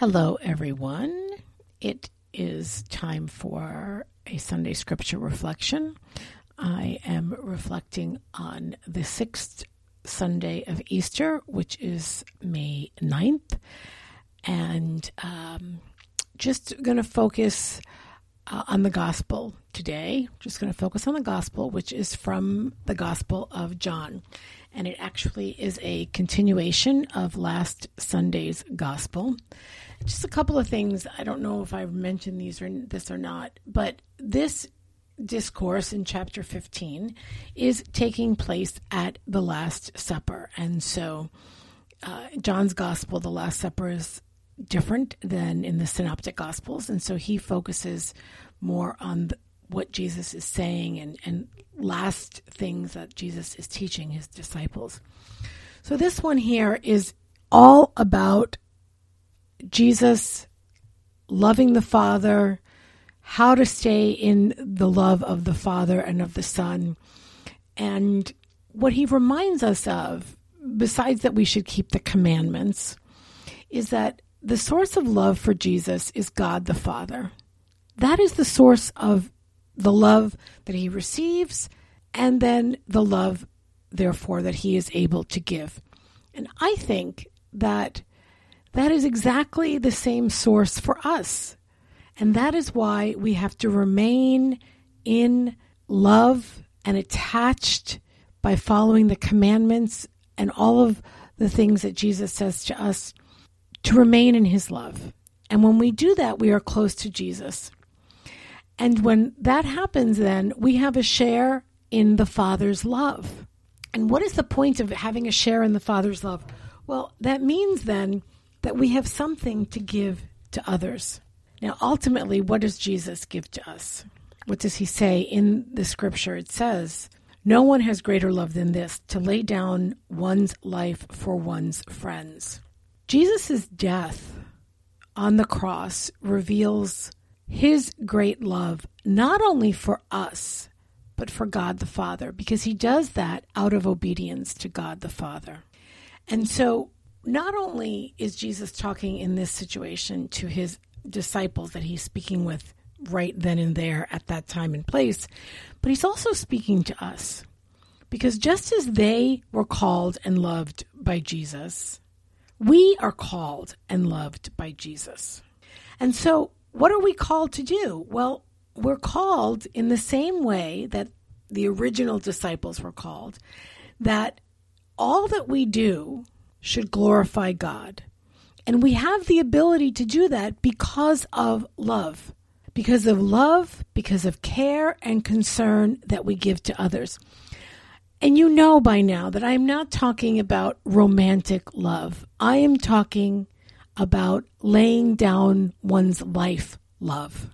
Hello, everyone. It is time for a Sunday Scripture reflection. I am reflecting on the sixth Sunday of Easter, which is May 9th, and just going to focus on the Gospel today. Just going to focus on the Gospel, which is from the Gospel of John, and it actually is a continuation of last Sunday's Gospel. Just a couple of things. I don't know if I've mentioned this or not, but this discourse in chapter 15 is taking place at the Last Supper. And so John's Gospel, the Last Supper, is different than in the Synoptic Gospels. And so he focuses more on what Jesus is saying and last things that Jesus is teaching his disciples. So this one here is all about Jesus loving the Father, how to stay in the love of the Father and of the Son. And what he reminds us of, besides that we should keep the commandments, is that the source of love for Jesus is God the Father. That is the source of the love that he receives, and then the love, therefore, that he is able to give. And I think that is exactly the same source for us. And that is why we have to remain in love and attached by following the commandments and all of the things that Jesus says to us, to remain in his love. And when we do that, we are close to Jesus. And when that happens, then we have a share in the Father's love. And what is the point of having a share in the Father's love? Well, that means then that we have something to give to others. Now, ultimately, what does Jesus give to us? What does he say in the scripture? It says, "No one has greater love than this, to lay down one's life for one's friends." Jesus' death on the cross reveals his great love, not only for us, but for God the Father, because he does that out of obedience to God the Father. And so not only is Jesus talking in this situation to his disciples that he's speaking with right then and there at that time and place, but he's also speaking to us. Because just as they were called and loved by Jesus, we are called and loved by Jesus. And so what are we called to do? Well, we're called in the same way that the original disciples were called, that all that we do should glorify God. And we have the ability to do that because of love. Because of love, because of care and concern that we give to others. And you know by now that I'm not talking about romantic love. I am talking about laying down one's life love.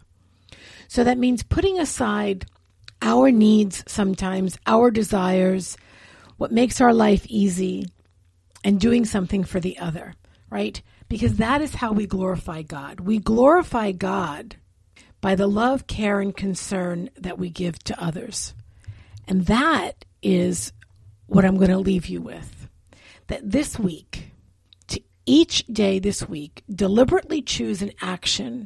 So that means putting aside our needs sometimes, our desires, what makes our life easy, and doing something for the other, right? Because that is how we glorify God. We glorify God by the love, care, and concern that we give to others. And that is what I'm going to leave you with. That this week, to each day this week, deliberately choose an action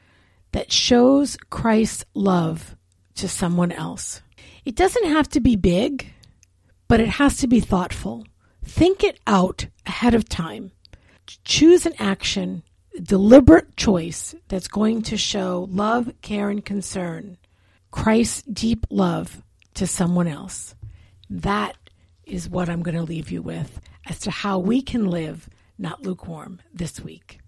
that shows Christ's love to someone else. It doesn't have to be big, but it has to be thoughtful. Think it out ahead of time. Choose an action, a deliberate choice that's going to show love, care, and concern, Christ's deep love to someone else. That is what I'm going to leave you with as to how we can live not lukewarm this week.